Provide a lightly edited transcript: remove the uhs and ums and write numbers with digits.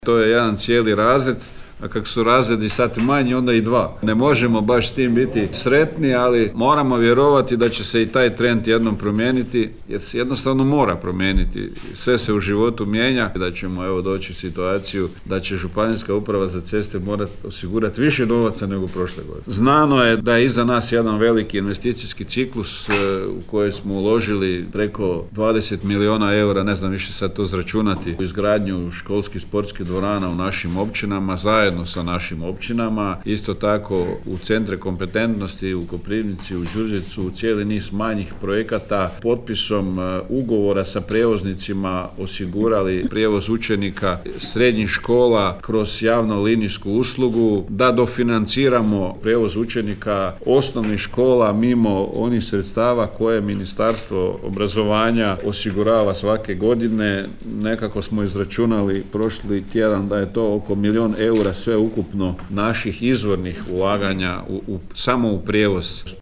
To je jedan cijeli razred, a kako su razredi sad manji, onda i dva. Ne možemo baš s tim biti sretni, ali moramo vjerovati da će se i taj trend jednom promijeniti, jer se jednostavno mora promijeniti. Sve se u životu mijenja, da ćemo doći u situaciju da će Županijska uprava za ceste morati osigurati više novaca nego prošle godine. Znano je da je iza nas jedan veliki investicijski ciklus u koji smo uložili preko 20 milijuna eura, ne znam više sad to zračunati, u izgradnju školskih sportskih dvorana u našim općinama, zajedno sa našim općinama. Isto tako u centre kompetentnosti u Koprivnici, u Đurđevcu, cijeli niz manjih projekata. Potpisom ugovora sa prijevoznicima osigurali prijevoz učenika srednjih škola kroz javno linijsku uslugu, da dofinanciramo prijevoz učenika osnovnih škola mimo onih sredstava koje Ministarstvo obrazovanja osigurava svake godine. Nekako smo izračunali prošli tjedan da je to oko 1 milijun eura sve ukupno naših izvornih ulaganja samo u prijevoz